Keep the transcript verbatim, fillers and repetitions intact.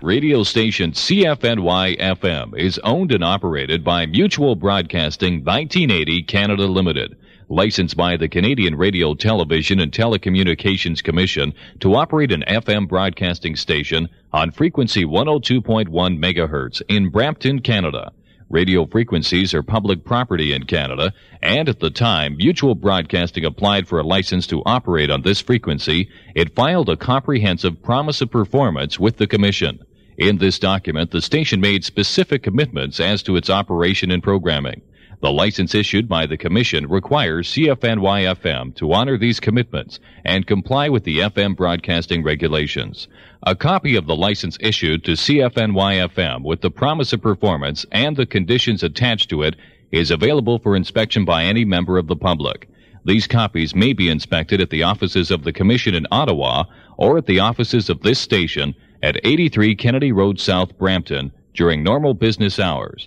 Radio station C F N Y F M is owned and operated by Mutual Broadcasting nineteen eighty Canada Limited, licensed by the Canadian Radio, Television and Telecommunications Commission to operate an F M broadcasting station on frequency one oh two point one megahertz in Brampton, Canada. Radio frequencies are public property in Canada, and at the time Mutual Broadcasting applied for a license to operate on this frequency, it filed a comprehensive promise of performance with the Commission. In this document, the station made specific commitments as to its operation and programming. The license issued by the Commission requires C F N Y F M to honor these commitments and comply with the F M broadcasting regulations. A copy of the license issued to C F N Y F M with the promise of performance and the conditions attached to it is available for inspection by any member of the public. These copies may be inspected at the offices of the Commission in Ottawa or at the offices of this station at eighty-three Kennedy Road South, Brampton, during normal business hours.